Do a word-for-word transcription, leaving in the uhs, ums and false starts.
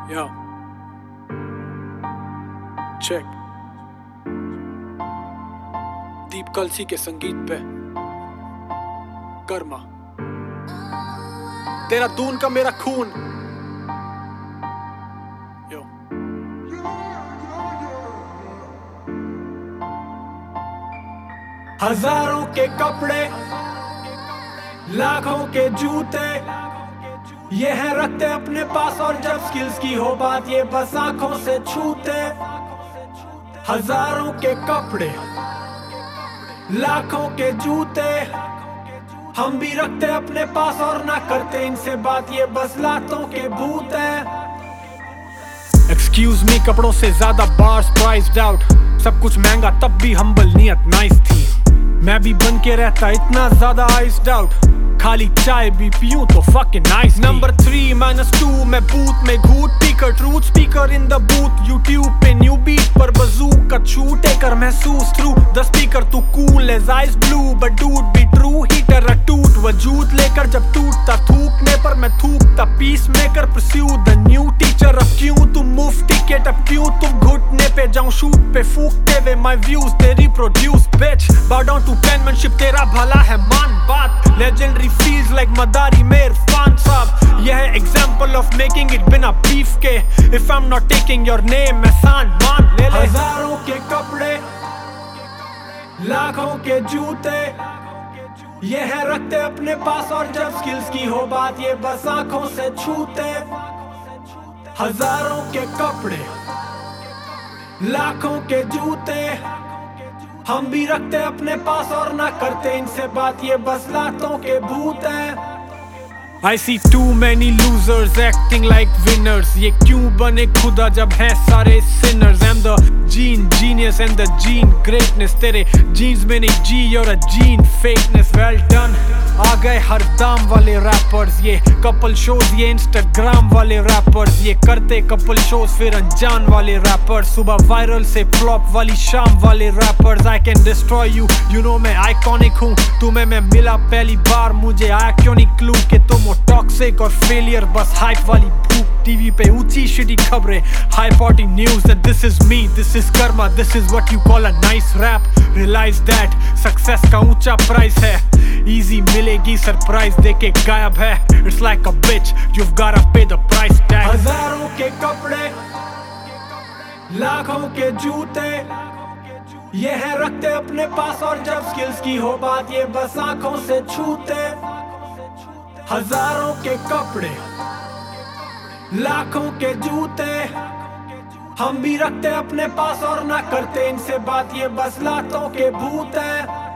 Yo, check. दीप कलसी के संगीत पे कर्मा, तेरा दून का मेरा खून। यो हजारों के कपड़े, लाखों के जूते, ये है रखते अपने पास, और जब स्किल्स की हो बात ये बस आंखों से छूते। हजारों के कपड़े, लाखों के जूते, हम भी रखते अपने पास और ना करते इनसे बात, ये बस लातों के भूत है। एक्सक्यूज मी, कपड़ों से ज्यादा बार्स प्राइस्ड आउट। सब कुछ महंगा तब भी हम्बल नियत नाइस थी। मैं भी बन के रहता इतना ज्यादा आइस्ड आउट, खाली चाय भी पीऊं तो fucking nice. Number three minus two मैं बूथ में घूट पीकर, truth speaker in the booth, YouTube पे न्यू बीट पर बजूका छूटे कर महसूस थ्रू द स्पीकर। तू cool as ice blue but dude be true heater अटूट वजूद लेकर, जब टूटता थूकने पर मैं थूकता peace maker. Pursue the new teacher, अब क्यों तुम मुफ्ती के, अब क्यों तुम घुटने पे जाऊं शूट पे फूकते हुए my views they reproduce bitch. Bow down to पेनमैनशिप, तेरा भला है मान बात। लेजेंडरी feels like मदारी मेर फान साहब, यह है example of making it बिना बीफ के। If I'm not taking your name, एहसान मान ले ले। हजारों के कपड़े, लाखों के जूते, ये है रखते अपने पास, और जब स्किल्स की हो बात ये बस आंखों से छूते। हजारों के कपड़े, लाखों के जूते, हम भी रखते अपने पास और ना करते इनसे बात, ये बस लातों के भूत है। I see too many losers acting like winners। ये क्यों बने खुदा जब हैं सारे sinners। I'm the gene genius and the gene greatness। तेरे jeans में नहीं G, you're a gene fakeness। Well done। आ गए हर दाम वाले rappers, ये couple shows, ये Instagram वाले rappers, ये करते couple shows फिर अनजान वाले rappers। सुबह viral से flop वाली शाम वाले rappers। I can destroy you, you know मैं iconic हूँ। तुम्हें मैं मिला पहली बार, मुझे आया क्यों नहीं clue कि तुम टॉक्सिक और फेलियर बस हाइप वाली भूख। टीवी पे ऊंची शिटी खबरें, high party news, and this is me, this is karma, this is what you call a nice rap. Realize that success का ऊंचा प्राइस है, इजी मिलेगी सरप्राइज देके गायब है। It's like a bitch, you have got to pay the price tag. हजारों के कपड़े, लाखों के जूते, ये है रखते अपने पास, और जब स्किल्स की हो बात ये बस आंखों से छूते। हजारों के कपड़े, लाखों के जूते, हम भी रखते अपने पास और ना करते इनसे बात, ये बस लातों के भूत है।